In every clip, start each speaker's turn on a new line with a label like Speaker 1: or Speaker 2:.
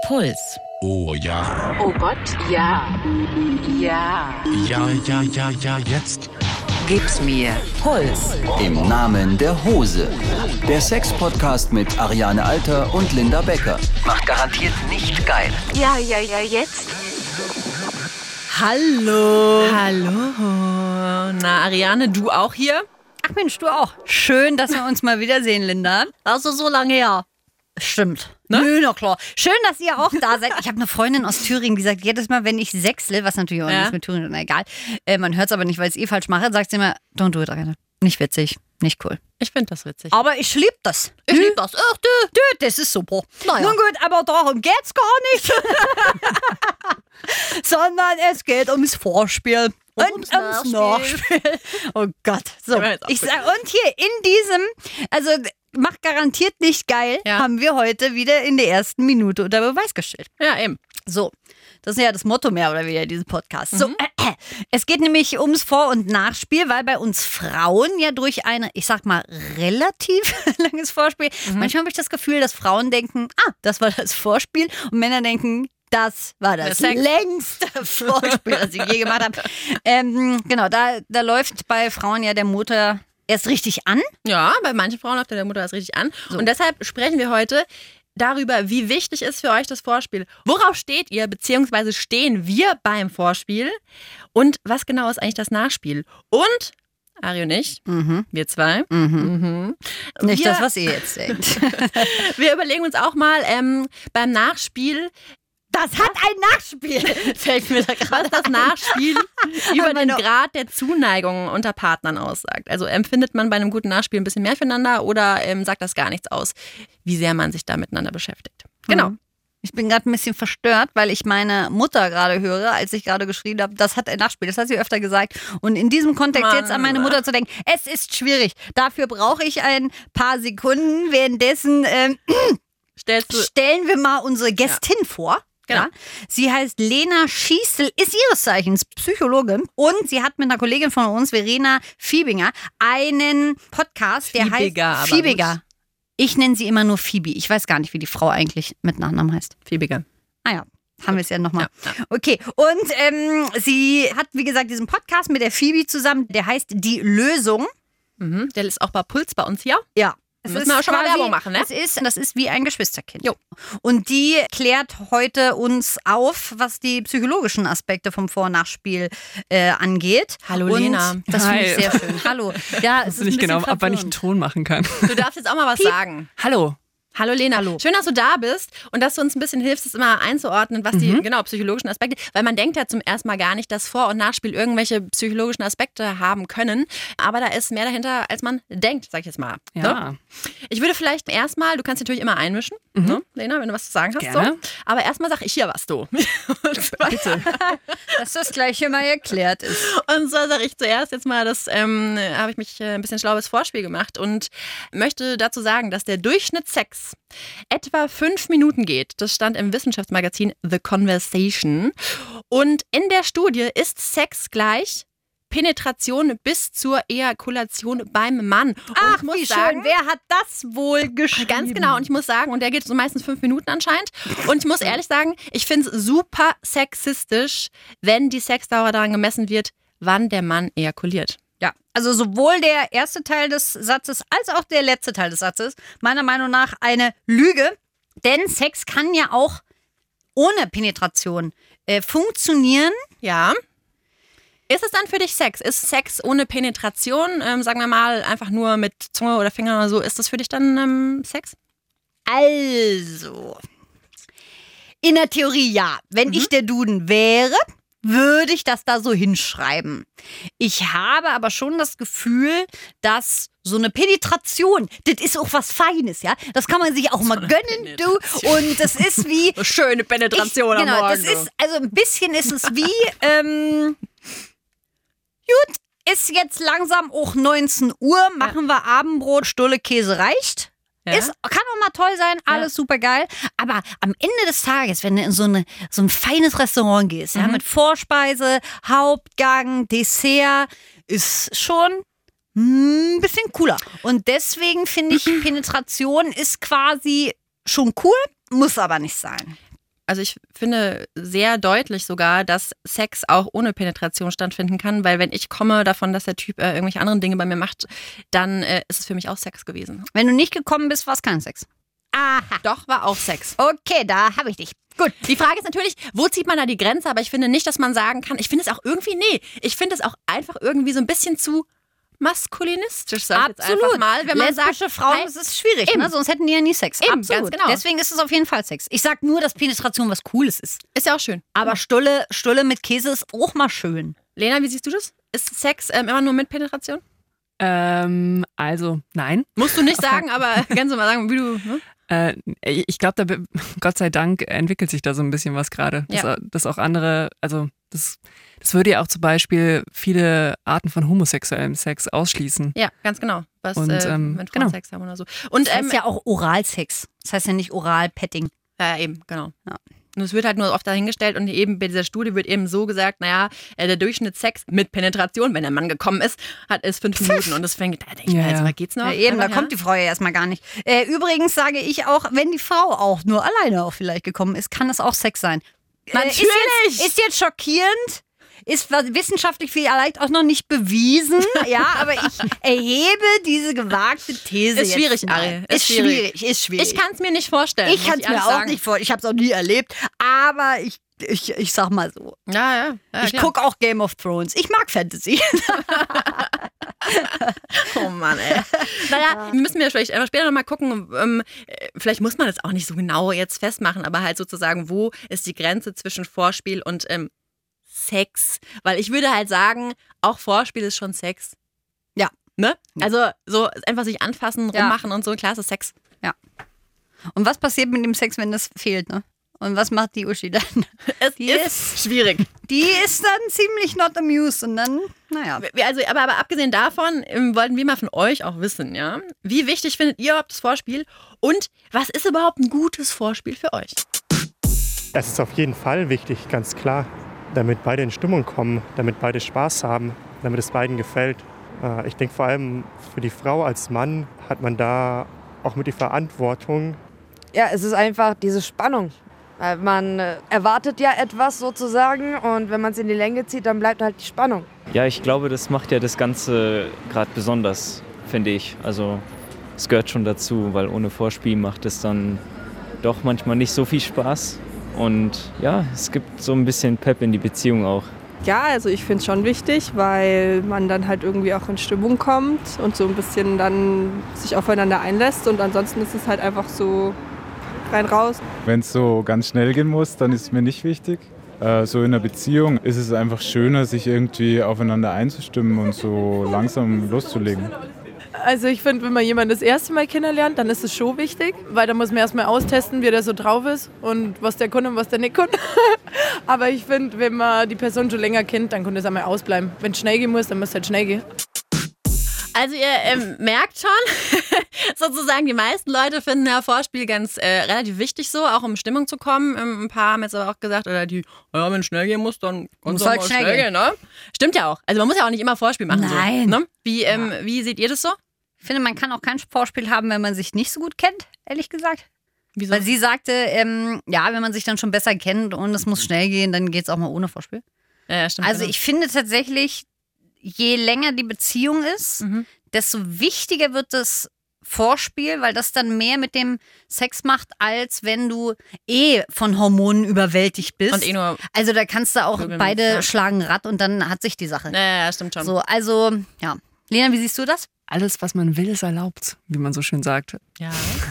Speaker 1: Puls.
Speaker 2: Oh ja.
Speaker 3: Oh Gott, ja. Ja.
Speaker 2: Ja, jetzt.
Speaker 1: Gib's mir. Puls.
Speaker 4: Im Namen der Hose. Der Sex-Podcast mit Ariane Alter und Linda Becker. Macht garantiert nicht geil.
Speaker 3: Ja, jetzt.
Speaker 5: Hallo.
Speaker 6: Na, Ariane, du auch hier?
Speaker 5: Ach Mensch, du auch. Schön, dass wir uns mal wiedersehen, Linda. Also so lange her. Stimmt. Ne? Nö, na klar. Schön, dass ihr auch da seid. Ich habe eine Freundin aus Thüringen, die sagt, jedes Mal, wenn ich sechsle, was natürlich auch nicht mit Thüringen, na egal, man hört es aber nicht, weil ich es falsch mache, sagt sie immer, don't do it, Ariane. Nicht witzig, nicht cool.
Speaker 6: Ich finde das witzig.
Speaker 5: Aber ich liebe das. Ich liebe das. Ach, du, das ist super. Naja. Nun gut, aber darum geht's gar nicht. Sondern es geht ums Vorspiel. Und ums Nachspiel. Oh Gott. So, ich sag, und hier in diesem, also macht garantiert nicht geil, haben wir heute wieder in der ersten Minute unter Beweis gestellt.
Speaker 6: Ja, eben.
Speaker 5: So, das ist ja das Motto mehr oder weniger dieses Podcasts. So, es geht nämlich ums Vor- und Nachspiel, weil bei uns Frauen ja durch ein, ich sag mal, relativ langes Vorspiel, manchmal habe ich das Gefühl, dass Frauen denken, das war das Vorspiel und Männer denken, das war das längste Vorspiel, das ich je gemacht habe. Genau, da läuft bei Frauen ja der Motor erst richtig an.
Speaker 6: Ja, bei manchen Frauen läuft der Motor erst richtig an. So. Und deshalb sprechen wir heute darüber, wie wichtig ist für euch das Vorspiel. Worauf steht ihr, beziehungsweise stehen wir beim Vorspiel? Und was genau ist eigentlich das Nachspiel? Und Ari und ich, wir zwei.
Speaker 5: Nicht das, was ihr jetzt denkt.
Speaker 6: Wir überlegen uns auch mal beim Nachspiel,
Speaker 5: das hat ein Nachspiel, fällt mir da gerade.
Speaker 6: Was das Nachspiel über den Grad der Zuneigung unter Partnern aussagt. Also empfindet man bei einem guten Nachspiel ein bisschen mehr füreinander oder sagt das gar nichts aus, wie sehr man sich da miteinander beschäftigt. Genau.
Speaker 5: Ich bin gerade ein bisschen verstört, weil ich meine Mutter gerade höre, als ich gerade geschrien habe, das hat ein Nachspiel. Das hat sie öfter gesagt. Und in diesem Kontext jetzt an meine Mutter zu denken, es ist schwierig. Dafür brauche ich ein paar Sekunden. Währenddessen stellen wir mal unsere Gästin vor. Genau. Ja. Sie heißt Lena Schießel, ist ihres Zeichens Psychologin und sie hat mit einer Kollegin von uns, Verena Fiebinger, einen Podcast, der heißt Fiebiger. Ich nenne sie immer nur Phoebe. Ich weiß gar nicht, wie die Frau eigentlich mit Nachnamen heißt.
Speaker 6: Fiebiger.
Speaker 5: Ah ja. Haben wir es ja nochmal.
Speaker 6: Ja.
Speaker 5: Okay, und sie hat, wie gesagt, diesen Podcast mit der Phoebe zusammen, der heißt Die Lösung.
Speaker 6: Der ist auch bei Puls bei uns hier.
Speaker 5: Ja.
Speaker 6: Müssen wir auch schon mal Werbung machen, ne?
Speaker 5: Das ist wie ein Geschwisterkind.
Speaker 6: Jo.
Speaker 5: Und die klärt heute uns auf, was die psychologischen Aspekte vom Vor- und Nachspiel angeht.
Speaker 6: Hallo
Speaker 5: und
Speaker 6: Lena.
Speaker 5: Das finde ich sehr schön. Hallo. Ja, es ist
Speaker 7: nicht genau, ab wann ich einen Ton machen kann.
Speaker 6: Du darfst jetzt auch mal was sagen.
Speaker 7: Hallo.
Speaker 6: Hallo Lena,
Speaker 5: Hallo.
Speaker 6: Schön, dass du da bist und dass du uns ein bisschen hilfst, das immer einzuordnen, was die psychologischen Aspekte, weil man denkt ja zum ersten Mal gar nicht, dass Vor- und Nachspiel irgendwelche psychologischen Aspekte haben können, aber da ist mehr dahinter, als man denkt, sag ich jetzt mal.
Speaker 7: Ja.
Speaker 6: Ne? Ich würde vielleicht erstmal, du kannst natürlich immer einmischen, ne, Lena, wenn du was zu sagen hast.
Speaker 7: Gerne.
Speaker 6: So. Aber erstmal sag ich hier was, du.
Speaker 7: Bitte.
Speaker 5: dass das gleich hier mal erklärt ist.
Speaker 6: Und so sage ich zuerst jetzt mal, das habe ich mich ein bisschen schlaues Vorspiel gemacht und möchte dazu sagen, dass der Durchschnittssex etwa 5 Minuten geht. Das stand im Wissenschaftsmagazin The Conversation. Und in der Studie ist Sex gleich Penetration bis zur Ejakulation beim Mann. Und
Speaker 5: Ach,
Speaker 6: ich muss
Speaker 5: wie
Speaker 6: sagen,
Speaker 5: schön. Wer hat das wohl geschrieben?
Speaker 6: Ganz genau. Und ich muss sagen, und der geht so meistens 5 Minuten anscheinend. Und ich muss ehrlich sagen, ich finde es super sexistisch, wenn die Sexdauer daran gemessen wird, wann der Mann ejakuliert.
Speaker 5: Ja, also sowohl der erste Teil des Satzes als auch der letzte Teil des Satzes, meiner Meinung nach eine Lüge. Denn Sex kann ja auch ohne Penetration funktionieren.
Speaker 6: Ja. Ist es dann für dich Sex? Ist Sex ohne Penetration, sagen wir mal, einfach nur mit Zunge oder Finger oder so, ist das für dich dann Sex?
Speaker 5: Also, in der Theorie ja. Wenn ich der Duden wäre, würde ich das da so hinschreiben. Ich habe aber schon das Gefühl, dass so eine Penetration, das ist auch was Feines, ja. Das kann man sich auch mal gönnen, du. Und das ist wie...
Speaker 6: Schöne Penetration am Morgen.
Speaker 5: Das ist, also ein bisschen ist es wie... gut, ist jetzt langsam auch 19 Uhr, machen wir Abendbrot, Stulle Käse reicht. Ja. Kann auch mal toll sein, alles super geil. Aber am Ende des Tages, wenn du in so ein feines Restaurant gehst, ja, mit Vorspeise, Hauptgang, Dessert, ist schon ein bisschen cooler. Und deswegen finde ich, Penetration ist quasi schon cool, muss aber nicht sein.
Speaker 6: Also ich finde sehr deutlich sogar, dass Sex auch ohne Penetration stattfinden kann, weil wenn ich komme davon, dass der Typ irgendwelche anderen Dinge bei mir macht, dann ist es für mich auch Sex gewesen.
Speaker 5: Wenn du nicht gekommen bist, war es kein Sex.
Speaker 6: Aha. Doch, war auch Sex.
Speaker 5: Okay, da habe ich dich. Gut.
Speaker 6: Die Frage ist natürlich, wo zieht man da die Grenze? Aber ich finde nicht, dass man sagen kann, ich finde es auch irgendwie, ich finde es auch einfach irgendwie so ein bisschen zu maskulinistisch, sag ich jetzt einfach mal. Wenn man
Speaker 5: lesbische
Speaker 6: sagt,
Speaker 5: Frauen,
Speaker 6: hey,
Speaker 5: das ist schwierig, ne? Sonst hätten die ja nie Sex.
Speaker 6: Eben,
Speaker 5: Absolut.
Speaker 6: ganz genau.
Speaker 5: Deswegen ist es auf jeden Fall Sex. Ich sag nur, dass Penetration was Cooles ist.
Speaker 6: ist ja auch schön.
Speaker 5: Aber Stulle mit Käse ist auch mal schön.
Speaker 6: Lena, wie siehst du das? Ist Sex immer nur mit Penetration?
Speaker 7: Also, nein.
Speaker 6: Musst du nicht sagen, aber kannst du mal sagen, wie du... Ne?
Speaker 7: Ich glaube, Gott sei Dank entwickelt sich da so ein bisschen was gerade. Dass auch andere, also das würde ja auch zum Beispiel viele Arten von homosexuellem Sex ausschließen.
Speaker 6: Ja, ganz genau. Was,
Speaker 7: Und,
Speaker 6: wenn Frauen Sex haben oder so. Und
Speaker 5: Das heißt ja auch Oralsex. Das heißt ja nicht Oral-Petting.
Speaker 6: ja, eben, genau.
Speaker 5: Ja.
Speaker 6: Und es wird halt nur oft dahingestellt und eben bei dieser Studie wird eben so gesagt, naja, der Durchschnittssex mit Penetration, wenn der Mann gekommen ist, ist 5 Minuten und das fängt, da denke ich mir, also, was geht's noch?
Speaker 5: Ja, eben, da kommt die Frau ja erstmal gar nicht. Übrigens sage ich auch, wenn die Frau auch nur alleine auch vielleicht gekommen ist, kann es auch Sex sein.
Speaker 6: Natürlich!
Speaker 5: Ist jetzt schockierend. Ist wissenschaftlich vielleicht auch noch nicht bewiesen, ja, aber ich erhebe diese gewagte These.
Speaker 6: Ist schwierig,
Speaker 5: jetzt mal.
Speaker 6: Ari.
Speaker 5: Ist schwierig.
Speaker 6: Ich kann es mir nicht vorstellen.
Speaker 5: Ich kann es mir auch nicht vorstellen. Ich habe es auch nie erlebt, aber ich sag mal so.
Speaker 6: Ja,
Speaker 5: ich gucke auch Game of Thrones. Ich mag Fantasy.
Speaker 6: Oh Mann, ey. Naja, müssen wir vielleicht einfach später nochmal gucken. Vielleicht muss man das auch nicht so genau jetzt festmachen, aber halt sozusagen, wo ist die Grenze zwischen Vorspiel und Sex? Weil ich würde halt sagen, auch Vorspiel ist schon Sex.
Speaker 5: Ja.
Speaker 6: Ne? Also so einfach sich anfassen, rummachen und so, klar, es ist Sex.
Speaker 5: Ja. Und was passiert mit dem Sex, wenn das fehlt, ne? Und was macht die Uschi dann?
Speaker 6: Die ist schwierig.
Speaker 5: Die ist dann ziemlich not amused und dann, naja.
Speaker 6: Also, aber abgesehen davon wollten wir mal von euch auch wissen, ja? Wie wichtig findet ihr überhaupt das Vorspiel und was ist überhaupt ein gutes Vorspiel für euch?
Speaker 8: Es ist auf jeden Fall wichtig, ganz klar, damit beide in Stimmung kommen, damit beide Spaß haben, damit es beiden gefällt. Ich denke vor allem für die Frau als Mann hat man da auch mit die Verantwortung.
Speaker 9: Ja, es ist einfach diese Spannung. Weil man erwartet ja etwas sozusagen und wenn man es in die Länge zieht, dann bleibt halt die Spannung.
Speaker 10: Ja, ich glaube, das macht ja das Ganze gerade besonders, finde ich. Also es gehört schon dazu, weil ohne Vorspiel macht es dann doch manchmal nicht so viel Spaß. Und ja, es gibt so ein bisschen Pep in die Beziehung auch.
Speaker 11: Ja, also ich finde es schon wichtig, weil man dann halt irgendwie auch in Stimmung kommt und so ein bisschen dann sich aufeinander einlässt und ansonsten ist es halt einfach so rein raus.
Speaker 12: Wenn es so ganz schnell gehen muss, dann ist es mir nicht wichtig. So in einer Beziehung ist es einfach schöner, sich irgendwie aufeinander einzustimmen und so langsam loszulegen.
Speaker 11: Also ich finde, wenn man jemanden das erste Mal kennenlernt, dann ist es schon wichtig, weil da muss man erstmal austesten, wie der so drauf ist und was der kann und was der nicht kann. Aber ich finde, wenn man die Person schon länger kennt, dann kann das einmal ausbleiben. Wenn es schnell gehen muss, dann muss es halt schnell gehen.
Speaker 6: Also ihr merkt schon, sozusagen die meisten Leute finden ja Vorspiel ganz relativ wichtig so, auch um in Stimmung zu kommen. Ein paar haben jetzt aber auch gesagt, oder die, ja, wenn es schnell gehen muss, dann kann es halt mal schnell gehen, ne? Stimmt ja auch. Also man muss ja auch nicht immer Vorspiel machen.
Speaker 5: Nein.
Speaker 6: So, ne? Wie seht ihr das so?
Speaker 5: Ich finde, man kann auch kein Vorspiel haben, wenn man sich nicht so gut kennt, ehrlich gesagt.
Speaker 6: Wieso?
Speaker 5: Weil sie sagte, ja, wenn man sich dann schon besser kennt und es muss schnell gehen, dann geht es auch mal ohne Vorspiel.
Speaker 6: Ja, stimmt.
Speaker 5: Also ich finde tatsächlich, je länger die Beziehung ist, desto wichtiger wird das Vorspiel, weil das dann mehr mit dem Sex macht, als wenn du von Hormonen überwältigt bist.
Speaker 6: Und nur
Speaker 5: also da kannst du auch beide schlagen Rad und dann hat sich die Sache.
Speaker 6: Ja, stimmt schon.
Speaker 5: So, also, ja. Lena, wie siehst du das?
Speaker 7: Alles, was man will, ist erlaubt, wie man so schön sagt.
Speaker 6: Ja.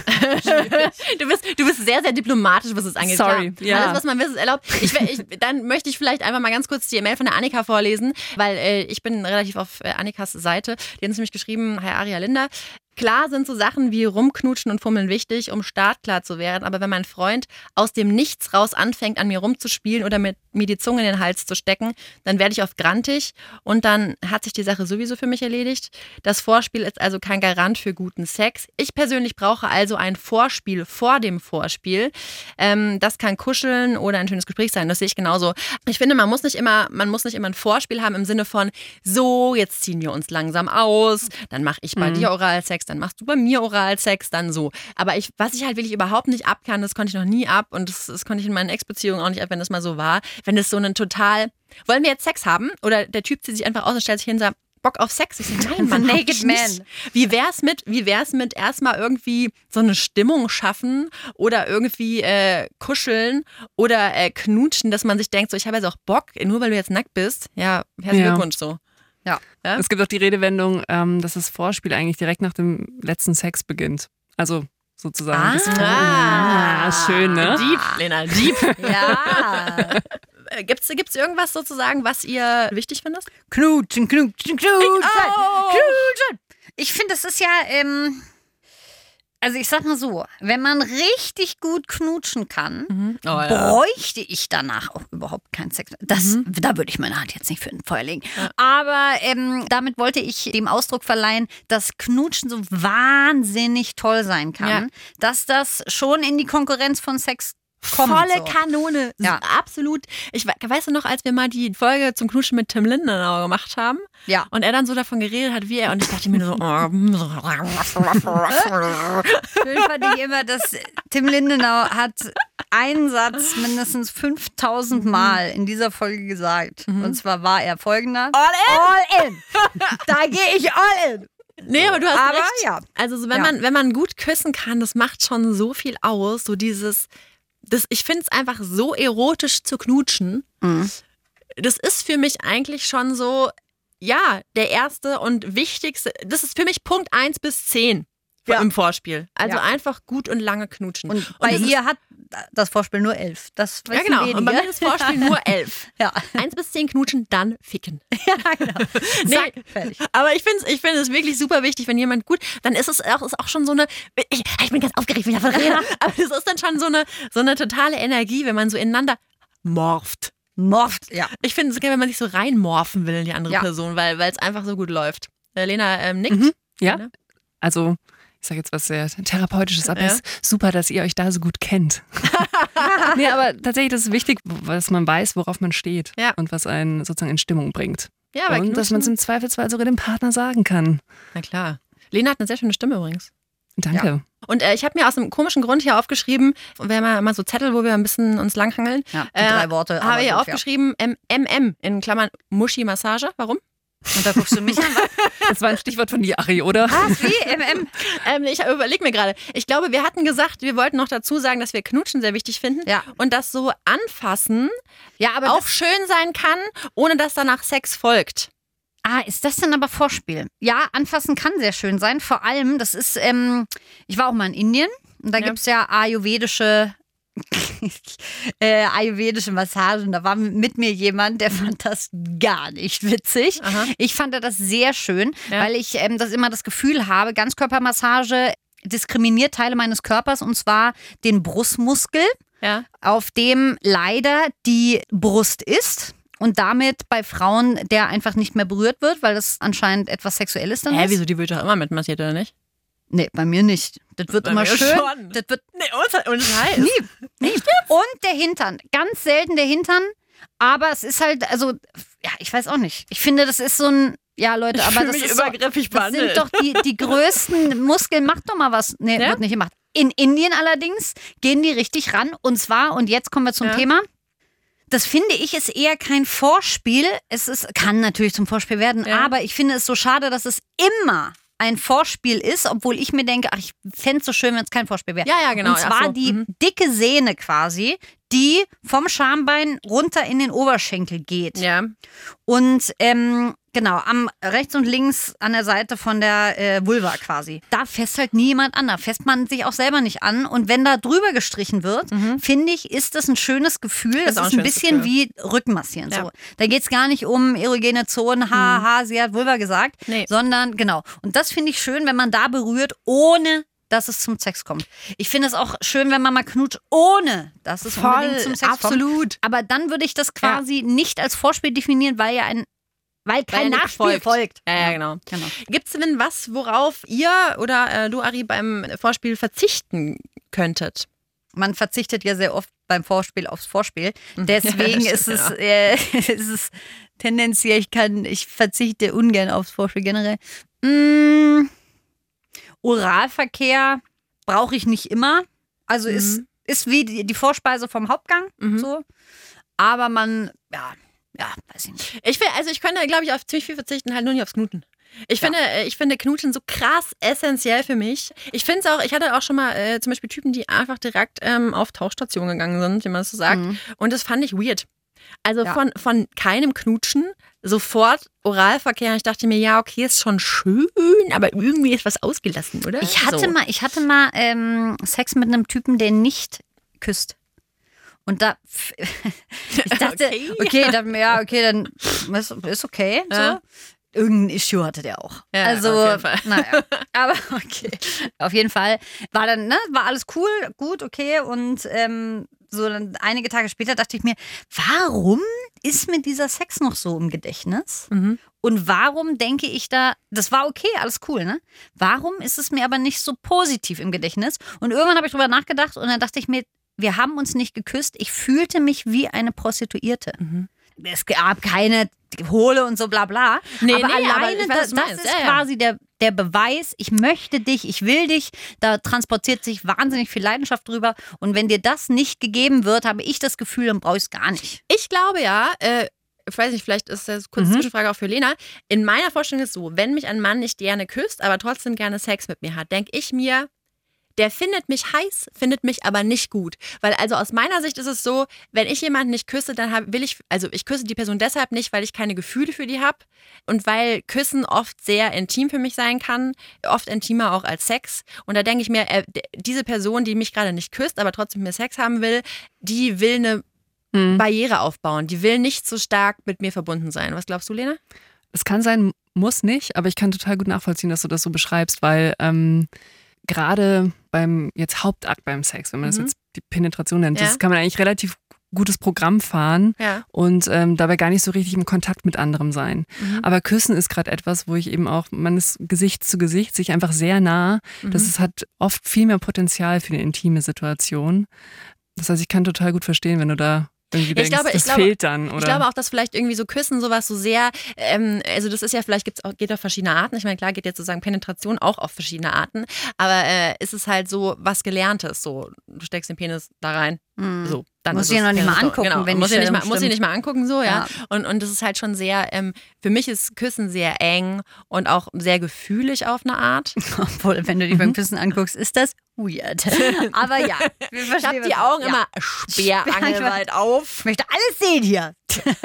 Speaker 6: Du bist sehr, sehr diplomatisch, was es angeht.
Speaker 7: Sorry.
Speaker 6: Ja. Alles, was man will, ist erlaubt. Dann möchte ich vielleicht einfach mal ganz kurz die E-Mail von der Annika vorlesen, weil ich bin relativ auf Annikas Seite. Die hat uns nämlich geschrieben, Hi Aria Linda. Klar sind so Sachen wie Rumknutschen und Fummeln wichtig, um startklar zu werden. Aber wenn mein Freund aus dem Nichts raus anfängt, an mir rumzuspielen oder mit mir die Zunge in den Hals zu stecken, dann werde ich oft grantig und dann hat sich die Sache sowieso für mich erledigt. Das Vorspiel ist also kein Garant für guten Sex. Ich persönlich brauche also ein Vorspiel vor dem Vorspiel. Das kann Kuscheln oder ein schönes Gespräch sein, das sehe ich genauso. Ich finde, man muss nicht immer ein Vorspiel haben im Sinne von, so, jetzt ziehen wir uns langsam aus, dann mache ich bei dir Oralsex, dann machst du bei mir Oralsex, dann so. Aber was ich halt wirklich überhaupt nicht ab kann, das konnte ich noch nie ab und das konnte ich in meinen Ex-Beziehungen auch nicht ab, wenn das mal so war. Wenn es so einen total, wollen wir jetzt Sex haben? Oder der Typ zieht sich einfach aus und stellt sich hin und sagt, Bock auf Sex. Ich sage, nein, Mann,
Speaker 5: Naked Man.
Speaker 6: Wie wär's mit erstmal irgendwie so eine Stimmung schaffen oder irgendwie kuscheln oder knutschen, dass man sich denkt, so ich habe jetzt auch Bock, nur weil du jetzt nackt bist. Ja, herzlichen Glückwunsch so.
Speaker 5: Ja.
Speaker 7: Es gibt auch die Redewendung, dass das Vorspiel eigentlich direkt nach dem letzten Sex beginnt. Also sozusagen. Schön, ne?
Speaker 6: Deep, Lena, deep.
Speaker 5: Ja.
Speaker 6: Gibt's irgendwas sozusagen, was ihr wichtig findet?
Speaker 5: Knutschen. Ich finde, das ist ja, also ich sag mal so, wenn man richtig gut knutschen kann, bräuchte ich danach auch überhaupt keinen Sex. Da würde ich meine Hand jetzt nicht für ein Feuer legen. Ja. Aber damit wollte ich dem Ausdruck verleihen, dass Knutschen so wahnsinnig toll sein kann, dass das schon in die Konkurrenz von Sex kommt.
Speaker 6: Volle Kanone. Ja. Absolut. Weißt du noch, als wir mal die Folge zum Knutschen mit Tim Lindenau gemacht haben?
Speaker 5: Ja.
Speaker 6: Und er dann so davon geredet hat, wie er, und ich dachte mir nur so,
Speaker 5: schön fand ich immer, dass Tim Lindenau hat einen Satz mindestens 5000 Mal in dieser Folge gesagt. Und zwar war er folgender.
Speaker 6: All
Speaker 5: in! Da gehe ich all in!
Speaker 6: Nee, aber du hast recht.
Speaker 5: Ja.
Speaker 6: Also so, wenn man gut küssen kann, das macht schon so viel aus. So ich finde es einfach so erotisch zu knutschen. Das ist für mich eigentlich schon so, ja, der erste und wichtigste. Das ist für mich Punkt 1 bis 10 im Vorspiel. Also einfach gut und lange knutschen.
Speaker 5: Und bei ihr hat das Vorspiel nur 11. Das
Speaker 6: ja, genau. Und bei mir ist das Vorspiel nur 11.
Speaker 5: Ja.
Speaker 6: 1 bis 10 knutschen, dann ficken.
Speaker 5: Ja, genau.
Speaker 6: Nee,
Speaker 5: fertig.
Speaker 6: Aber ich finde es wirklich super wichtig, wenn jemand gut, dann ist es auch schon so eine, ich bin ganz aufgeregt, wenn ich davon rede, aber das ist dann schon so eine totale Energie, wenn man so ineinander morpht,
Speaker 5: ja.
Speaker 6: Ich finde es geil, wenn man sich so reinmorphen will in die andere Person, weil es einfach so gut läuft. Lena nickt.
Speaker 7: Ja, also ich sage jetzt was sehr Therapeutisches, aber es ist super, dass ihr euch da so gut kennt. Nee, aber tatsächlich, das ist wichtig, dass man weiß, worauf man steht und was einen sozusagen in Stimmung bringt.
Speaker 6: Ja, aber
Speaker 7: und dass man es im Zweifelsfall sogar dem Partner sagen kann.
Speaker 6: Na klar. Lena hat eine sehr schöne Stimme übrigens.
Speaker 7: Danke.
Speaker 6: Ja. Und ich habe mir aus einem komischen Grund hier aufgeschrieben, wir haben ja immer so Zettel, wo wir ein bisschen uns langhangeln.
Speaker 5: Ja, die 3 Worte.
Speaker 6: Habe ich aufgeschrieben, MM, in Klammern Muschi-Massage. Warum?
Speaker 5: Und da guckst du mich an.
Speaker 7: Das war ein Stichwort von dir, Ari, oder?
Speaker 5: Was? Wie? MM?
Speaker 6: Ich überlege mir gerade. Ich glaube, wir hatten gesagt, wir wollten noch dazu sagen, dass wir Knutschen sehr wichtig finden.
Speaker 5: Ja.
Speaker 6: Und dass so Anfassen
Speaker 5: aber
Speaker 6: auch schön sein kann, ohne dass danach Sex folgt.
Speaker 5: Ist das denn aber Vorspiel? Ja, Anfassen kann sehr schön sein. Vor allem, das ist, ich war auch mal in Indien und da gibt es ja ayurvedische Massagen. Da war mit mir jemand, der fand das gar nicht witzig.
Speaker 6: Aha.
Speaker 5: Ich fand das sehr schön, weil ich immer das Gefühl habe, Ganzkörpermassage diskriminiert Teile meines Körpers und zwar den Brustmuskel, auf dem leider die Brust ist. Und damit bei Frauen, der einfach nicht mehr berührt wird, weil das anscheinend etwas Sexuelles dann ist.
Speaker 6: Wieso? Die wird doch immer mitmassiert, oder nicht?
Speaker 5: Nee, bei mir nicht. Das wird immer schön.
Speaker 6: Schon.
Speaker 5: Das wird
Speaker 6: und Scheiß.
Speaker 5: Nie. Und der Hintern. Ganz selten der Hintern. Aber es ist halt, also, ja, ich weiß auch nicht. Ich finde, das ist so ein, ja, Leute, aber das ist
Speaker 6: übergriffig
Speaker 5: das sind doch die größten Muskeln. Macht doch mal was. Nee, wird nicht gemacht. In Indien allerdings gehen die richtig ran. Und zwar, und jetzt kommen wir zum Thema. Das finde ich ist eher kein Vorspiel. Kann natürlich zum Vorspiel werden, aber ich finde es so schade, dass es immer ein Vorspiel ist, obwohl ich mir denke, ich fände es so schön, wenn es kein Vorspiel wäre.
Speaker 6: Ja, genau.
Speaker 5: Und zwar die dicke Sehne quasi, die vom Schambein runter in den Oberschenkel geht.
Speaker 6: Ja.
Speaker 5: Und genau, am rechts und links an der Seite von der Vulva quasi. Da fässt halt niemand an, da fässt man sich auch selber nicht an. Und wenn da drüber gestrichen wird, finde ich, ist das ein schönes Gefühl. Das ist ein bisschen wie Rückenmassieren.
Speaker 6: Ja.
Speaker 5: So. Da geht es gar nicht um erogene Zonen, sie hat Vulva gesagt, sondern genau. Und das finde ich schön, wenn man da berührt, ohne dass es zum Sex kommt. Ich finde es auch schön, wenn man mal knutscht, ohne dass es unbedingt zum Sex kommt.
Speaker 6: Absolut.
Speaker 5: Aber dann würde ich das quasi nicht als Vorspiel definieren, weil kein Nachspiel folgt.
Speaker 6: Ja, genau. Gibt es denn was, worauf ihr oder du, Ari, beim Vorspiel verzichten könntet?
Speaker 5: Man verzichtet ja sehr oft beim Vorspiel aufs Vorspiel. Deswegen ist es tendenziell, ich verzichte ungern aufs Vorspiel generell. Oralverkehr brauche ich nicht immer. Also ist wie die Vorspeise vom Hauptgang. So. Aber man, weiß ich nicht.
Speaker 6: Ich könnte, glaube ich, auf ziemlich viel verzichten, halt nur nicht aufs Knuten. Ich finde Knutschen so krass essentiell für mich. Ich hatte auch schon mal zum Beispiel Typen, die einfach direkt auf Tauchstation gegangen sind, wie man das so sagt. Und das fand ich weird. Also von keinem Knutschen sofort Oralverkehr. Ich dachte mir, ja, okay, ist schon schön, aber irgendwie ist was ausgelassen, oder?
Speaker 5: Ich hatte mal Sex mit einem Typen, der nicht küsst. Und da, ich dachte, dann ist okay.
Speaker 6: Ja.
Speaker 5: So. Irgendein Issue hatte der auch.
Speaker 6: Ja,
Speaker 5: also,
Speaker 6: auf jeden Fall.
Speaker 5: Naja, aber okay. Auf jeden Fall war alles cool, gut, okay. Und so dann einige Tage später dachte ich mir, warum ist mir dieser Sex noch so im Gedächtnis? Und warum denke ich das war okay, alles cool, ne? Warum ist es mir aber nicht so positiv im Gedächtnis? Und irgendwann habe ich drüber nachgedacht und dann dachte ich mir, wir haben uns nicht geküsst. Ich fühlte mich wie eine Prostituierte. Es gab keine Hohle und so bla bla. Aber alleine, das ist quasi der Beweis, ich möchte dich, ich will dich. Da transportiert sich wahnsinnig viel Leidenschaft drüber. Und wenn dir das nicht gegeben wird, habe ich das Gefühl, dann brauche ich es gar nicht.
Speaker 6: Ich glaube ich weiß nicht, vielleicht ist das kurz eine Zwischenfrage auch für Lena. In meiner Vorstellung ist es so, wenn mich ein Mann nicht gerne küsst, aber trotzdem gerne Sex mit mir hat, denke ich mir, der findet mich heiß, findet mich aber nicht gut. Weil also aus meiner Sicht ist es so, wenn ich jemanden nicht küsse, dann ich küsse die Person deshalb nicht, weil ich keine Gefühle für die habe und weil Küssen oft sehr intim für mich sein kann, oft intimer auch als Sex. Und da denke ich mir, diese Person, die mich gerade nicht küsst, aber trotzdem mit mir Sex haben will, die will eine Barriere aufbauen. Die will nicht so stark mit mir verbunden sein. Was glaubst du, Lena?
Speaker 7: Es kann sein, muss nicht, aber ich kann total gut nachvollziehen, dass du das so beschreibst, weil gerade beim jetzt Hauptakt beim Sex, wenn man das jetzt die Penetration nennt, das kann man eigentlich relativ gutes Programm fahren und dabei gar nicht so richtig im Kontakt mit anderem sein. Aber Küssen ist gerade etwas, wo ich eben auch, man ist Gesicht zu Gesicht, sich einfach sehr nah. Das hat oft viel mehr Potenzial für eine intime Situation. Das heißt, ich kann total gut verstehen, wenn du da irgendwie denkst, das fehlt dann, oder?
Speaker 6: Ich glaube auch, dass vielleicht irgendwie so Küssen sowas so sehr, also das ist ja vielleicht, geht auf verschiedene Arten. Ich meine, klar geht jetzt sozusagen Penetration auch auf verschiedene Arten, aber ist es halt so was Gelerntes, so du steckst den Penis da rein, so. Dann
Speaker 5: muss ich ja noch nicht mal angucken,
Speaker 6: genau.
Speaker 5: wenn
Speaker 6: muss ich
Speaker 5: stimmt.
Speaker 6: nicht mal angucken, so, ja. Und das ist halt schon sehr, für mich ist Küssen sehr eng und auch sehr gefühlig auf eine Art.
Speaker 5: Obwohl, wenn du dich beim Küssen anguckst, ist das weird. Aber ja,
Speaker 6: ich habe die Augen immer sperrangelweit auf.
Speaker 5: Ich möchte alles sehen hier.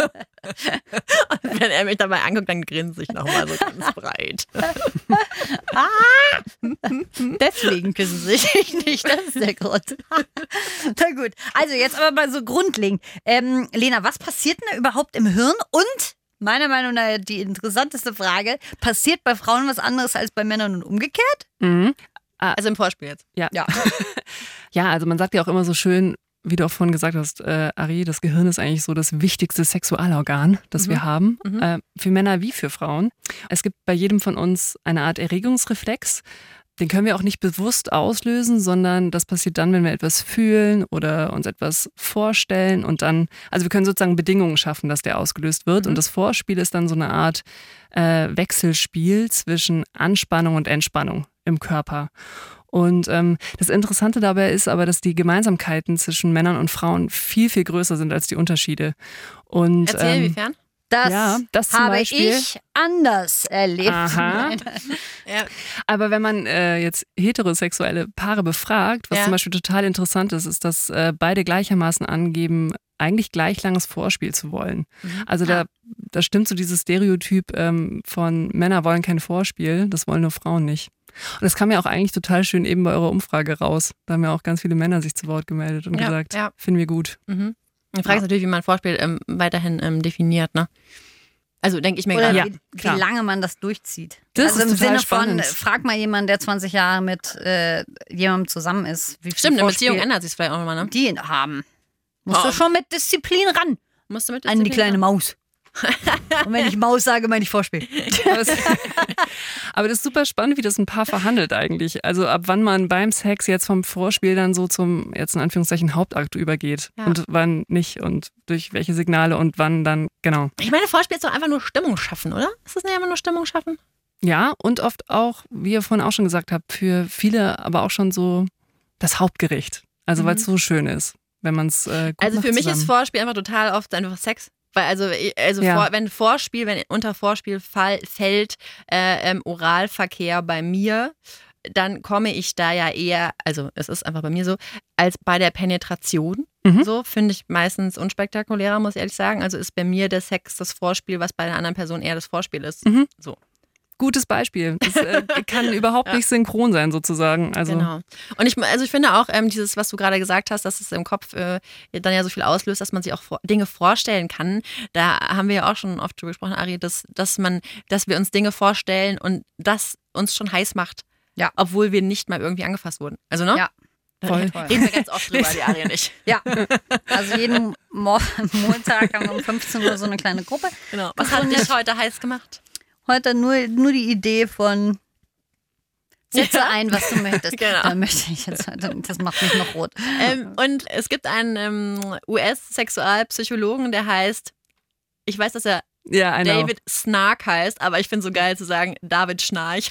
Speaker 6: Und wenn er mich dabei anguckt, dann grinse ich nochmal so ganz breit.
Speaker 5: Deswegen küssen sie sich nicht, das ist der Grund. Na gut, also jetzt aber mal so grundlegend. Lena, was passiert denn überhaupt im Hirn? Und meiner Meinung nach die interessanteste Frage, passiert bei Frauen was anderes als bei Männern und umgekehrt?
Speaker 6: Also im Vorspiel jetzt.
Speaker 7: Ja. Ja, also man sagt ja auch immer so schön, wie du auch vorhin gesagt hast, Ari, das Gehirn ist eigentlich so das wichtigste Sexualorgan, das wir haben, für Männer wie für Frauen. Es gibt bei jedem von uns eine Art Erregungsreflex. Den können wir auch nicht bewusst auslösen, sondern das passiert dann, wenn wir etwas fühlen oder uns etwas vorstellen und dann, also wir können sozusagen Bedingungen schaffen, dass der ausgelöst wird und das Vorspiel ist dann so eine Art Wechselspiel zwischen Anspannung und Entspannung im Körper. Und das Interessante dabei ist aber, dass die Gemeinsamkeiten zwischen Männern und Frauen viel, viel größer sind als die Unterschiede. Und,
Speaker 6: erzähl, inwiefern?
Speaker 5: Das habe ich anders erlebt.
Speaker 7: Aha.
Speaker 6: Ja.
Speaker 7: Aber wenn man jetzt heterosexuelle Paare befragt, was zum Beispiel total interessant ist, ist, dass beide gleichermaßen angeben, eigentlich gleich langes Vorspiel zu wollen. Also da stimmt so dieses Stereotyp von Männer wollen kein Vorspiel, das wollen nur Frauen nicht. Und das kam ja auch eigentlich total schön eben bei eurer Umfrage raus. Da haben ja auch ganz viele Männer sich zu Wort gemeldet und gesagt, finden wir gut.
Speaker 6: Die Frage ist natürlich, wie man Vorspiel weiterhin definiert, ne? Also denke ich mir
Speaker 5: Oder
Speaker 6: gerade.
Speaker 5: wie lange man das durchzieht.
Speaker 7: Das
Speaker 5: also
Speaker 7: ist
Speaker 5: im Sinne
Speaker 7: spannend.
Speaker 5: von, frag mal jemanden, der 20 Jahre mit jemandem zusammen ist. Wie viel
Speaker 6: Stimmt, eine
Speaker 5: Vorspiel
Speaker 6: Beziehung ändert sich vielleicht auch nochmal, ne?
Speaker 5: die haben. Musst du schon mit Disziplin ran.
Speaker 6: Musst du mit
Speaker 5: An die kleine Maus. Und wenn ich Maus sage, meine ich Vorspiel.
Speaker 7: Aber das ist super spannend, wie das ein Paar verhandelt eigentlich. Also ab wann man beim Sex jetzt vom Vorspiel dann so zum, jetzt in Anführungszeichen, Hauptakt übergeht.
Speaker 6: Ja.
Speaker 7: Und wann nicht und durch welche Signale und wann dann, genau.
Speaker 6: Ich meine, Vorspiel ist doch einfach nur Stimmung schaffen, oder? Ist das nicht einfach nur Stimmung schaffen?
Speaker 7: Ja, und oft auch, wie ihr vorhin auch schon gesagt habt, für viele aber auch schon so das Hauptgericht. Also weil es so schön ist, wenn man es
Speaker 6: Also für mich ist Vorspiel einfach total oft einfach Sex. Weil wenn unter Vorspiel fällt Oralverkehr bei mir, dann komme ich da ja eher, also es ist einfach bei mir so, als bei der Penetration. So finde ich meistens unspektakulärer, muss ich ehrlich sagen. Also ist bei mir der Sex das Vorspiel, was bei einer anderen Person eher das Vorspiel ist. So.
Speaker 7: Gutes Beispiel. Das kann überhaupt nicht synchron sein, sozusagen. Also.
Speaker 6: Genau. Und ich finde auch, dieses, was du gerade gesagt hast, dass es im Kopf dann ja so viel auslöst, dass man sich auch Dinge vorstellen kann. Da haben wir ja auch schon oft drüber gesprochen, Ari, dass wir uns Dinge vorstellen und das uns schon heiß macht. Ja. Obwohl wir nicht mal irgendwie angefasst wurden. Also, ne?
Speaker 5: Ja.
Speaker 6: Voll. Reden wir ganz oft drüber, die Ari und ich.
Speaker 5: Ja, also jeden Montag haben wir um 15 Uhr so eine kleine Gruppe.
Speaker 6: Genau. Was hat dich heute heiß gemacht?
Speaker 5: Heute nur die Idee von setze ein, was du möchtest.
Speaker 6: Genau.
Speaker 5: Da möchte ich jetzt, das macht mich noch rot.
Speaker 6: Und es gibt einen US-Sexualpsychologen, der heißt, ich weiß, dass er David Snark heißt, aber ich finde es so geil zu sagen, David Schnarch.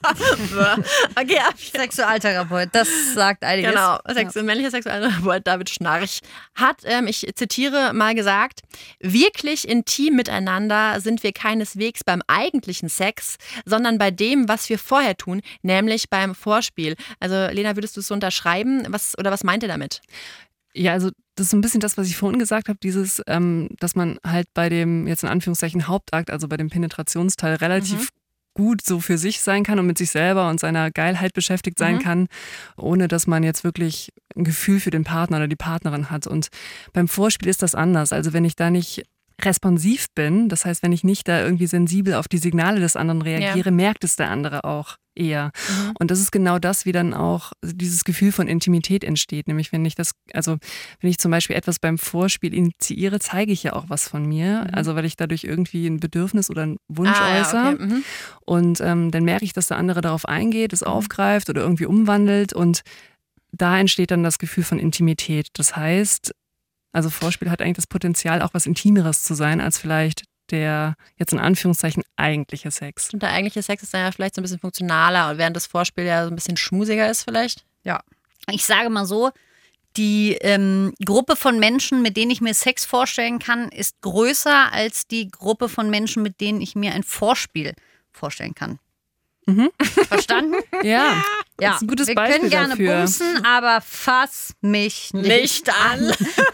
Speaker 6: Okay,
Speaker 5: Sexualtherapeut, das sagt einiges.
Speaker 6: Genau, männlicher Sexualtherapeut David Schnarch hat, ich zitiere mal gesagt, wirklich intim miteinander sind wir keineswegs beim eigentlichen Sex, sondern bei dem, was wir vorher tun, nämlich beim Vorspiel. Also Lena, würdest du es so unterschreiben? Was meint ihr damit?
Speaker 7: Ja, also das ist so ein bisschen das, was ich vorhin gesagt habe, dieses, dass man halt bei dem, jetzt in Anführungszeichen, Hauptakt, also bei dem Penetrationsteil relativ gut so für sich sein kann und mit sich selber und seiner Geilheit beschäftigt sein kann, ohne dass man jetzt wirklich ein Gefühl für den Partner oder die Partnerin hat. Und beim Vorspiel ist das anders. Also wenn ich da nicht responsiv bin, das heißt, wenn ich nicht da irgendwie sensibel auf die Signale des anderen reagiere, merkt es der andere auch eher. Und das ist genau das, wie dann auch dieses Gefühl von Intimität entsteht. Nämlich wenn ich zum Beispiel etwas beim Vorspiel initiiere, zeige ich ja auch was von mir. Also weil ich dadurch irgendwie ein Bedürfnis oder einen Wunsch äußere. Okay. Und dann merke ich, dass der andere darauf eingeht, es aufgreift oder irgendwie umwandelt. Und da entsteht dann das Gefühl von Intimität. Das heißt, also Vorspiel hat eigentlich das Potenzial, auch was Intimeres zu sein, als vielleicht der jetzt in Anführungszeichen eigentliche Sex.
Speaker 6: Und der eigentliche Sex ist dann ja vielleicht so ein bisschen funktionaler und während das Vorspiel ja so ein bisschen schmusiger ist vielleicht?
Speaker 5: Ja. Ich sage mal so, die Gruppe von Menschen, mit denen ich mir Sex vorstellen kann, ist größer als die Gruppe von Menschen, mit denen ich mir ein Vorspiel vorstellen kann. Verstanden?
Speaker 7: Ja. Das ist ein gutes Beispiel
Speaker 5: wir können gerne
Speaker 7: dafür.
Speaker 5: bumsen, aber fass mich nicht an.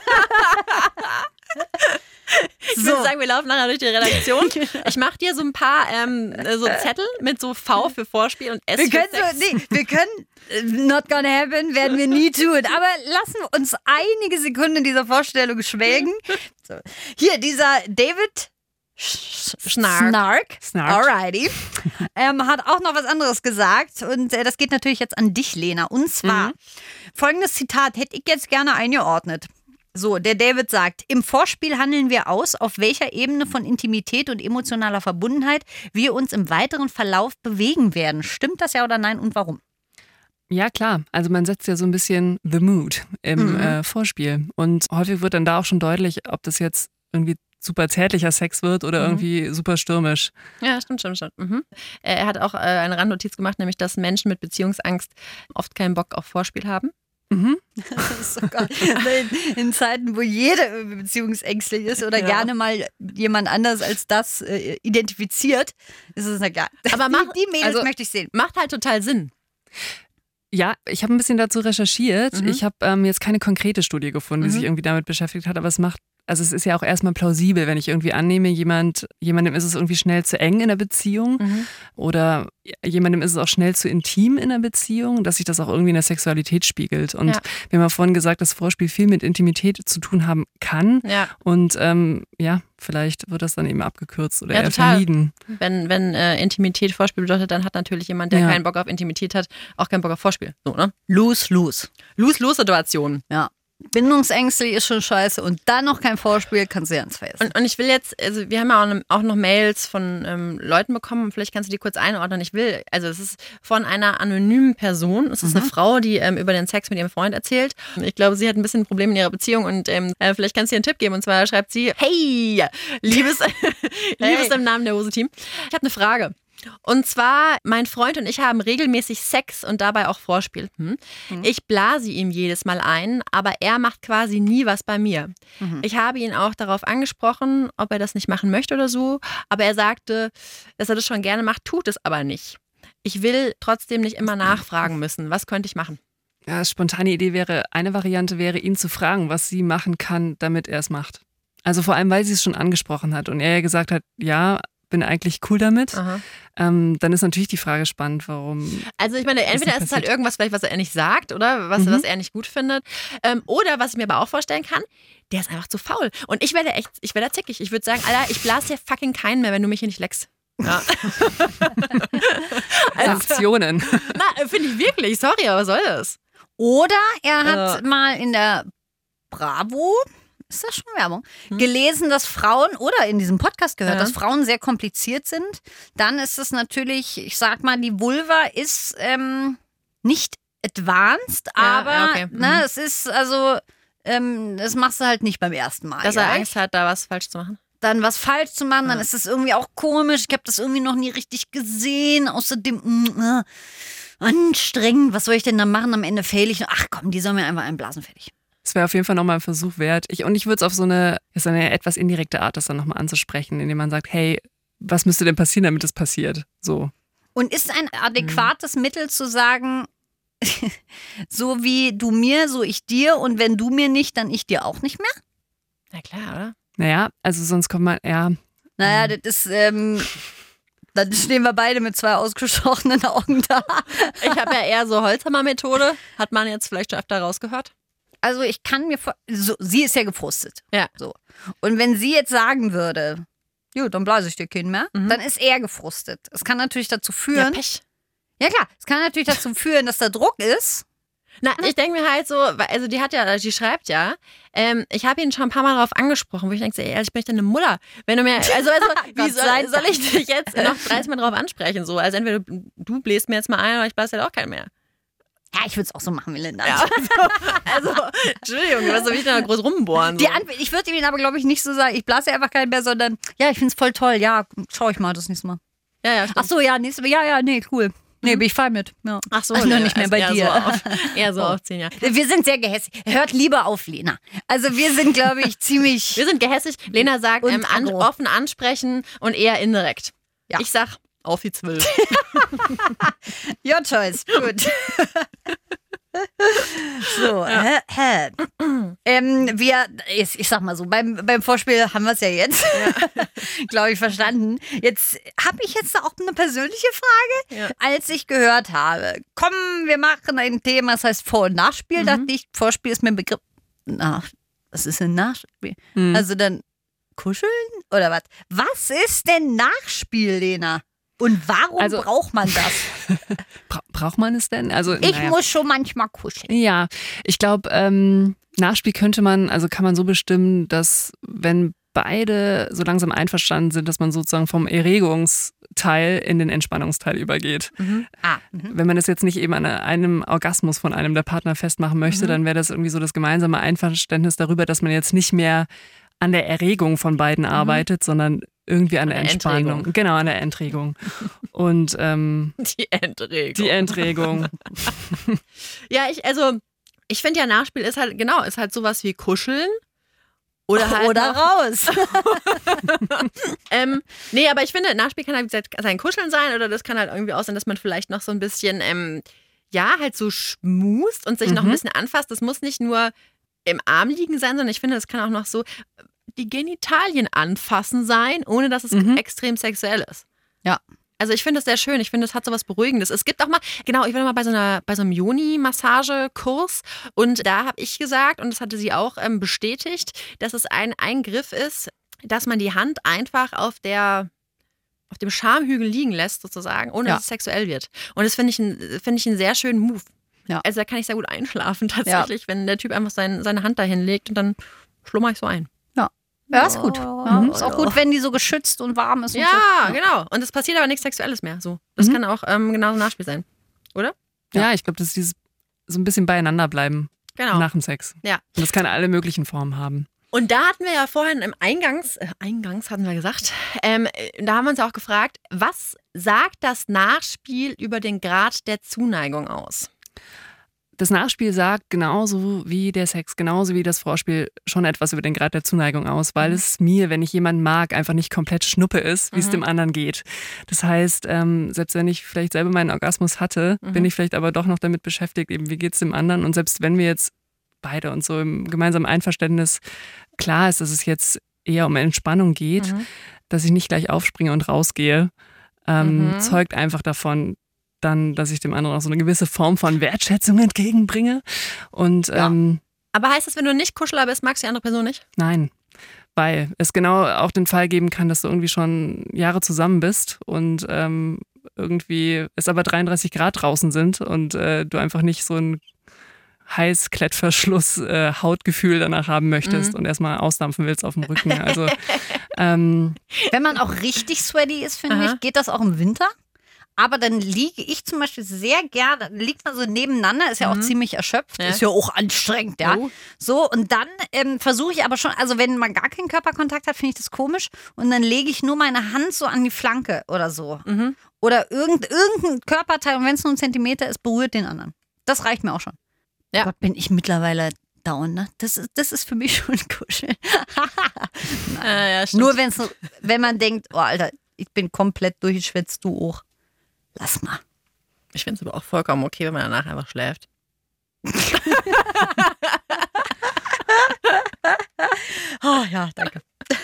Speaker 6: Ich würde sagen, wir laufen nachher durch die Redaktion. Ich mache dir so ein paar so Zettel mit so V für Vorspiel und S für Sex.
Speaker 5: Wir können not gonna happen, werden wir nie tun. Aber lassen wir uns einige Sekunden in dieser Vorstellung schwelgen. So. Hier, dieser David Snark. Alrighty. Hat auch noch was anderes gesagt und das geht natürlich jetzt an dich, Lena. Und zwar, folgendes Zitat hätte ich jetzt gerne eingeordnet. So, der David sagt, im Vorspiel handeln wir aus, auf welcher Ebene von Intimität und emotionaler Verbundenheit wir uns im weiteren Verlauf bewegen werden. Stimmt das ja oder nein und warum?
Speaker 7: Ja, klar. Also man setzt ja so ein bisschen the mood im Vorspiel. Und häufig wird dann da auch schon deutlich, ob das jetzt irgendwie super zärtlicher Sex wird oder irgendwie super stürmisch.
Speaker 6: Ja, stimmt. Er hat auch eine Randnotiz gemacht, nämlich, dass Menschen mit Beziehungsangst oft keinen Bock auf Vorspiel haben.
Speaker 5: Das ist so geil. In Zeiten, wo jeder beziehungsängstlich ist oder gerne mal jemand anders als das identifiziert, ist es eine geil.
Speaker 6: Aber
Speaker 5: die Mädels möchte ich sehen.
Speaker 6: Macht halt total Sinn.
Speaker 7: Ja, ich habe ein bisschen dazu recherchiert. Ich habe jetzt keine konkrete Studie gefunden, die sich irgendwie damit beschäftigt hat, aber es macht also es ist ja auch erstmal plausibel, wenn ich irgendwie annehme, jemandem ist es irgendwie schnell zu eng in der Beziehung oder jemandem ist es auch schnell zu intim in der Beziehung, dass sich das auch irgendwie in der Sexualität spiegelt. Und wir haben ja vorhin gesagt, dass Vorspiel viel mit Intimität zu tun haben kann. Ja. Und vielleicht wird das dann eben abgekürzt oder eher vermieden.
Speaker 6: Wenn Intimität Vorspiel bedeutet, dann hat natürlich jemand, der keinen Bock auf Intimität hat, auch keinen Bock auf Vorspiel. So, ne? Lose-Lose-Situation.
Speaker 5: Ja. Bindungsängstlich ist schon scheiße und dann noch kein Vorspiel, kannst du ja ins Vergessen.
Speaker 6: Und ich will jetzt, also wir haben ja auch noch Mails von Leuten bekommen und vielleicht kannst du die kurz einordnen. Es ist von einer anonymen Person, es ist eine Frau, die über den Sex mit ihrem Freund erzählt. Ich glaube, sie hat ein bisschen ein Problem in ihrer Beziehung und vielleicht kannst du ihr einen Tipp geben. Und zwar schreibt sie, hey, Liebes im Namen der Hose-Team, ich habe eine Frage. Und zwar, mein Freund und ich haben regelmäßig Sex und dabei auch Vorspiel. Ich blase ihm jedes Mal ein, aber er macht quasi nie was bei mir. Ich habe ihn auch darauf angesprochen, ob er das nicht machen möchte oder so, aber er sagte, dass er das schon gerne macht, tut es aber nicht. Ich will trotzdem nicht immer nachfragen müssen. Was könnte ich machen?
Speaker 7: Ja, spontane Idee eine Variante wäre, ihn zu fragen, was sie machen kann, damit er es macht. Also vor allem, weil sie es schon angesprochen hat und er ja gesagt hat, ja, bin eigentlich cool damit. Dann ist natürlich die Frage spannend, warum.
Speaker 6: Also ich meine, entweder ist es halt irgendwas vielleicht, was er nicht sagt oder was er nicht gut findet. Oder was ich mir aber auch vorstellen kann, der ist einfach zu faul. Und ich wäre da zickig. Ich würde sagen, Alter, ich blase hier fucking keinen mehr, wenn du mich hier nicht leckst. Ja.
Speaker 7: Sanktionen.
Speaker 6: Na, finde ich wirklich. Sorry, aber was soll das?
Speaker 5: Oder er hat mal in der Bravo, ist das schon Werbung, gelesen, dass Frauen, oder in diesem Podcast gehört, dass Frauen sehr kompliziert sind. Dann ist es natürlich, ich sag mal, die Vulva ist nicht advanced, aber es ist also, das machst du halt nicht beim ersten Mal.
Speaker 6: Dass er Angst hat, da was falsch zu machen.
Speaker 5: Dann was falsch zu machen, dann ist es irgendwie auch komisch. Ich habe das irgendwie noch nie richtig gesehen. Außerdem anstrengend. Was soll ich denn da machen? Am Ende fail ich. Ach komm, die sollen mir einfach einblasen, fertig.
Speaker 7: Es wäre auf jeden Fall nochmal ein Versuch wert. Ich würde es auf so eine etwas indirekte Art, das dann nochmal anzusprechen, indem man sagt, hey, was müsste denn passieren, damit es passiert? So.
Speaker 5: Und ist ein adäquates Mittel zu sagen, so wie du mir, so ich dir und wenn du mir nicht, dann ich dir auch nicht mehr?
Speaker 6: Na klar, oder?
Speaker 7: Naja, also sonst kommt man,
Speaker 5: Naja, das ist, dann stehen wir beide mit 2 ausgestochenen Augen da.
Speaker 6: Ich habe ja eher so Holzhammer-Methode. Hat man jetzt vielleicht schon öfter rausgehört?
Speaker 5: Also ich kann mir sie ist ja gefrustet.
Speaker 6: Ja.
Speaker 5: So. Und wenn sie jetzt sagen würde, gut, dann blase ich dir keinen mehr, dann ist er gefrustet. Es kann natürlich dazu führen.
Speaker 6: Ja, Pech.
Speaker 5: Ja klar, es kann natürlich dazu führen, dass da Druck ist.
Speaker 6: Na, ich denke mir halt so, also die schreibt ja, ich habe ihn schon ein paar Mal darauf angesprochen, wo ich denke, ey, ich bin deine Mutter. Wenn du mir, wie soll ich dich jetzt noch 30 Mal drauf ansprechen? So, also entweder du bläst mir jetzt mal ein oder ich blase halt auch keinen mehr.
Speaker 5: Ja, ich würde es auch so machen, Melinda.
Speaker 6: Ja, also, Entschuldigung, was soll ich da groß rumbohren? So.
Speaker 5: Ich würde ihm aber, glaube ich, nicht so sagen, ich blase einfach keinen mehr, sondern, ja, ich finde es voll toll, ja, schau ich mal das nächste Mal.
Speaker 6: Ja,
Speaker 5: ach so, ja, nächstes Mal, ja, nee, cool. Nee, bin ich fein mit. Ja.
Speaker 6: Ach so,
Speaker 5: nur nicht mehr bei dir.
Speaker 6: Eher so aufziehen, ja.
Speaker 5: Wir sind sehr gehässig. Hört lieber auf, Lena. Also wir sind, glaube ich, ziemlich...
Speaker 6: Wir sind gehässig. Lena sagt, offen ansprechen und eher indirekt. Ja. Ich sag, auf die 12.
Speaker 5: Your choice. Gut. So, ich sag mal so, beim Vorspiel haben wir es ja jetzt, glaube ich, verstanden. Jetzt habe ich da auch eine persönliche Frage. Als ich gehört habe, komm, wir machen ein Thema, das heißt Vor- und Nachspiel, dachte ich, Vorspiel ist mir ein Begriff. Was ist ein Nachspiel? Also dann kuscheln oder was? Was ist denn Nachspiel, Lena? Und warum braucht man das?
Speaker 7: Braucht man es denn? Also,
Speaker 5: ich muss schon manchmal kuscheln.
Speaker 7: Ja, ich glaube, Nachspiel kann man so bestimmen, dass wenn beide so langsam einverstanden sind, dass man sozusagen vom Erregungsteil in den Entspannungsteil übergeht. Wenn man das jetzt nicht eben an einem Orgasmus von einem der Partner festmachen möchte, dann wäre das irgendwie so das gemeinsame Einverständnis darüber, dass man jetzt nicht mehr an der Erregung von beiden arbeitet, sondern irgendwie an der Entspannung.
Speaker 6: Entregung.
Speaker 7: Genau, an der Entregung. Und
Speaker 6: die Entregung.
Speaker 7: Die Entregung.
Speaker 6: Ja, ich finde ja, Nachspiel ist halt sowas wie Kuscheln. Oder
Speaker 5: raus.
Speaker 6: Nee, aber ich finde, Nachspiel kann halt sein Kuscheln sein oder das kann halt irgendwie auch sein, dass man vielleicht noch so ein bisschen, halt so schmust und sich noch ein bisschen anfasst. Das muss nicht nur im Arm liegen sein, sondern ich finde, das kann auch noch so, die Genitalien anfassen sein, ohne dass es extrem sexuell ist.
Speaker 5: Ja.
Speaker 6: Also ich finde das sehr schön. Ich finde, es hat so was Beruhigendes. Es gibt auch mal, genau, ich war mal bei so einem Yoni-Massage-Kurs und da habe ich gesagt, und das hatte sie auch bestätigt, dass es ein Eingriff ist, dass man die Hand einfach auf dem Schamhügel liegen lässt, sozusagen, ohne dass es sexuell wird. Und das finde ich einen sehr schönen Move. Ja. Also da kann ich sehr gut einschlafen tatsächlich, wenn der Typ einfach seine Hand dahin legt und dann schlummer ich so ein.
Speaker 5: Ja, ist gut. Ja, ist auch gut, wenn die so geschützt und warm ist. Und so.
Speaker 6: Genau. Und es passiert aber nichts Sexuelles mehr. So. Das kann auch genauso ein Nachspiel sein. Oder?
Speaker 7: Ja, ich glaube, das ist dieses so ein bisschen beieinander bleiben nach dem Sex.
Speaker 6: Ja.
Speaker 7: Und das kann alle möglichen Formen haben.
Speaker 6: Und da hatten wir ja vorhin im Eingangs hatten wir gesagt, da haben wir uns auch gefragt, was sagt das Nachspiel über den Grad der Zuneigung aus?
Speaker 7: Das Nachspiel sagt genauso wie der Sex, genauso wie das Vorspiel schon etwas über den Grad der Zuneigung aus, weil es mir, wenn ich jemanden mag, einfach nicht komplett Schnuppe ist, wie es dem anderen geht. Das heißt, selbst wenn ich vielleicht selber meinen Orgasmus hatte, bin ich vielleicht aber doch noch damit beschäftigt, eben wie geht es dem anderen. Und selbst wenn wir jetzt beide uns so im gemeinsamen Einverständnis klar ist, dass es jetzt eher um Entspannung geht, dass ich nicht gleich aufspringe und rausgehe, zeugt einfach davon, dann, dass ich dem anderen auch so eine gewisse Form von Wertschätzung entgegenbringe. Und,
Speaker 6: aber heißt das, wenn du nicht Kuschler bist, magst du die andere Person nicht?
Speaker 7: Nein, weil es genau auch den Fall geben kann, dass du irgendwie schon Jahre zusammen bist und irgendwie es aber 33 Grad draußen sind und du einfach nicht so ein Heiß-Klettverschluss Hautgefühl danach haben möchtest und erstmal ausdampfen willst auf dem Rücken. Also,
Speaker 5: wenn man auch richtig sweaty ist, finde ich, geht das auch im Winter. Aber dann liege ich zum Beispiel sehr gerne, liegt man so nebeneinander, ist ja auch ziemlich erschöpft, ist ja auch anstrengend, ja. So, und dann versuche ich aber schon, also wenn man gar keinen Körperkontakt hat, finde ich das komisch. Und dann lege ich nur meine Hand so an die Flanke oder so. Oder irgendein Körperteil, und wenn es nur ein Zentimeter ist, berührt den anderen. Das reicht mir auch schon. Ja. Gott, bin ich mittlerweile down, ne? Das ist für mich schon kuscheln. Nur wenn man denkt, oh Alter, ich bin komplett durchgeschwitzt, du auch. Lass mal.
Speaker 6: Ich finde es aber auch vollkommen okay, wenn man danach einfach schläft.
Speaker 5: Oh ja, danke.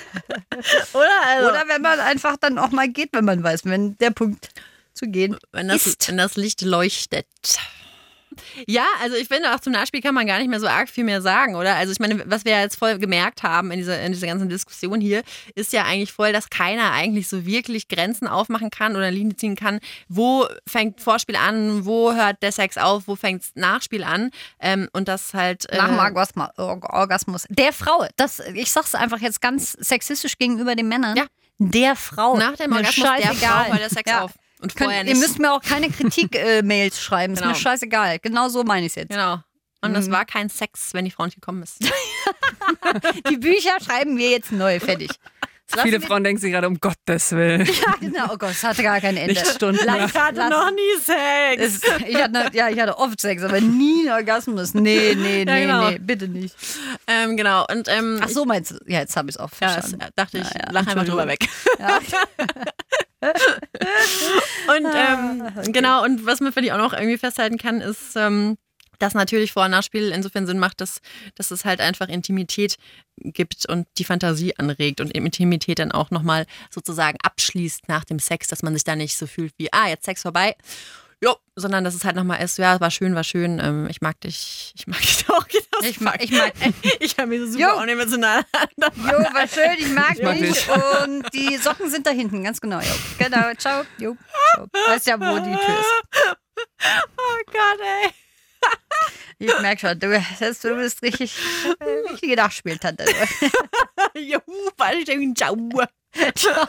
Speaker 6: Oder
Speaker 5: wenn man einfach dann auch mal geht, wenn man weiß, wenn der Punkt zu gehen ist.
Speaker 6: Wenn das Licht leuchtet. Ja, also ich finde, auch zum Nachspiel kann man gar nicht mehr so arg viel mehr sagen, oder? Also ich meine, was wir ja jetzt voll gemerkt haben in dieser ganzen Diskussion hier, ist ja eigentlich voll, dass keiner eigentlich so wirklich Grenzen aufmachen kann oder eine Linie ziehen kann. Wo fängt Vorspiel an, wo hört der Sex auf, wo fängt Nachspiel an? Und das halt...
Speaker 5: Nach dem Orgasmus. Der Frau, ich sag's einfach jetzt ganz sexistisch gegenüber den Männern, der Frau.
Speaker 6: Nach dem Orgasmus der Frau hört der Sex auf. Und vorher nicht.
Speaker 5: Ihr müsst mir auch keine Kritik-Mails schreiben, ist mir scheißegal. Genau so meine ich es jetzt.
Speaker 6: Genau. Und das war kein Sex, wenn die Frau nicht gekommen ist.
Speaker 5: Die Bücher schreiben wir jetzt neu, fertig.
Speaker 7: Viele Frauen denken sich gerade, um Gottes Willen.
Speaker 5: Ja, genau. Oh Gott, es hatte gar kein Ende.
Speaker 7: Nicht Stunden.
Speaker 6: Ich hatte noch nie Sex.
Speaker 5: Ich hatte oft Sex, aber nie einen Orgasmus. Nee, bitte nicht.
Speaker 6: Genau. Und,
Speaker 5: ach so, meinst du? Ja, jetzt habe ich es auch verstanden.
Speaker 6: Ja, dachte ich, lach einfach drüber weg. Ja. Und genau, und was man für die auch noch irgendwie festhalten kann, ist, dass natürlich Vor- und Nachspiel insofern Sinn macht, dass es halt einfach Intimität gibt und die Fantasie anregt und Intimität dann auch nochmal sozusagen abschließt nach dem Sex, dass man sich da nicht so fühlt wie, jetzt Sex vorbei. Jo, sondern dass es halt nochmal ist, ja, war schön, ich mag dich auch.
Speaker 5: Ich mag
Speaker 6: Ich habe mich so super unemotional.
Speaker 5: Jo, war schön, ich mag dich. Und die Socken sind da hinten, ganz genau. Jo. Genau, ciao. Jo, ciao. Weißt ja, wo die Tür ist.
Speaker 6: Oh Gott, ey.
Speaker 5: Ich merke schon, du bist richtige Nachspieltante.
Speaker 6: Juhu, bald ciao.
Speaker 5: Ciao.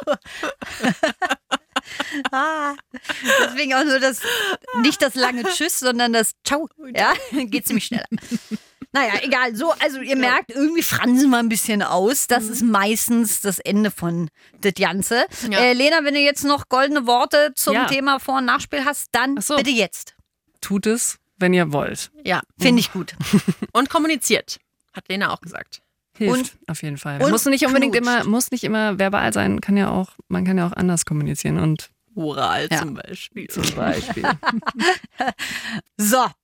Speaker 5: Deswegen auch nur nicht das lange Tschüss, sondern das Ciao. Ja, geht ziemlich schneller. Naja, egal. So, also ihr merkt, irgendwie fransen wir ein bisschen aus. Das ist meistens das Ende von das Ganze. Ja. Lena, wenn du jetzt noch goldene Worte zum Thema Vor- und Nachspiel hast, dann bitte jetzt.
Speaker 7: Tut es, wenn ihr wollt.
Speaker 6: Ja.
Speaker 5: Finde ich gut.
Speaker 6: Und kommuniziert, hat Lena auch gesagt.
Speaker 7: Hilft, auf jeden Fall. Muss nicht immer verbal sein, man kann ja auch anders kommunizieren und
Speaker 6: oral zum Beispiel.
Speaker 5: So,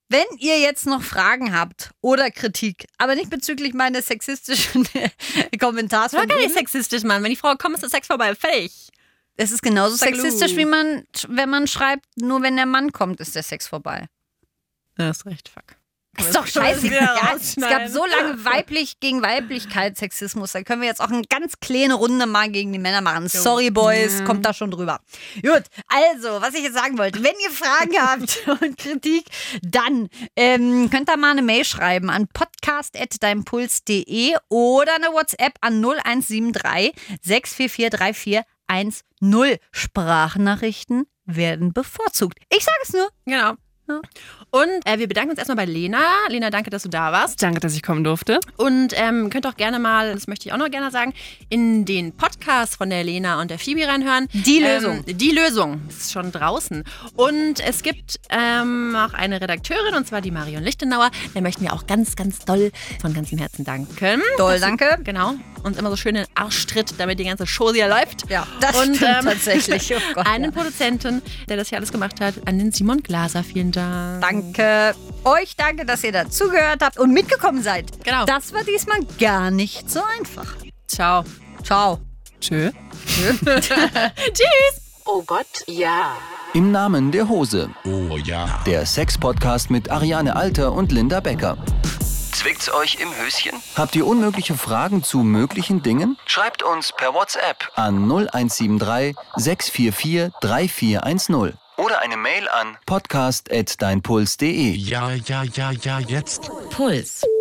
Speaker 5: Wenn ihr jetzt noch Fragen habt oder Kritik, aber nicht bezüglich meines sexistischen Kommentars.
Speaker 6: Das war gar nicht sexistisch, Mann. Wenn die Frau kommt, ist der Sex vorbei. Fertig.
Speaker 5: Es ist genauso sexistisch, wie wenn man schreibt, nur wenn der Mann kommt, ist der Sex vorbei.
Speaker 6: Ja, ist recht, fuck.
Speaker 5: Das ist doch scheiße. Ja, es gab so lange weiblich gegen Weiblichkeit Sexismus. Da können wir jetzt auch eine ganz kleine Runde mal gegen die Männer machen. Sorry, Boys, kommt da schon drüber. Gut, also, was ich jetzt sagen wollte. Wenn ihr Fragen habt und Kritik, dann könnt ihr mal eine Mail schreiben an podcast@deinpuls.de oder eine WhatsApp an 0173 644 3410. Sprachnachrichten werden bevorzugt. Ich sage es nur.
Speaker 6: Genau. Ja. Und wir bedanken uns erstmal bei Lena. Lena, danke, dass du da warst.
Speaker 7: Danke, dass ich kommen durfte.
Speaker 6: Und könnt auch gerne mal, das möchte ich auch noch gerne sagen, in den Podcast von der Lena und der Phoebe reinhören.
Speaker 5: Die Lösung.
Speaker 6: Die Lösung ist schon draußen. Und es gibt auch eine Redakteurin, und zwar die Marion Lichtenauer. Der möchten wir auch ganz, ganz doll von ganzem Herzen danken.
Speaker 5: Doll, danke.
Speaker 6: Genau. Uns immer so schön in den Arsch tritt, damit die ganze Show hier läuft.
Speaker 5: Ja, das stimmt tatsächlich. Oh Gott,
Speaker 6: einen Produzenten, der das hier alles gemacht hat, an den Simon Glaser. Vielen Dank.
Speaker 5: Danke. Euch danke, dass ihr dazugehört habt und mitgekommen seid.
Speaker 6: Genau.
Speaker 5: Das war diesmal gar nicht so einfach.
Speaker 6: Ciao.
Speaker 5: Ciao.
Speaker 7: Tschö.
Speaker 6: Tschüss.
Speaker 3: Oh Gott, ja.
Speaker 4: Im Namen der Hose.
Speaker 2: Oh ja.
Speaker 4: Der Sex-Podcast mit Ariane Alter und Linda Becker. Zwickt's euch im Höschen? Habt ihr unmögliche Fragen zu möglichen Dingen? Schreibt uns per WhatsApp an 0173 644 3410 oder eine Mail an podcast@deinpuls.de.
Speaker 2: Ja, jetzt.
Speaker 1: Puls.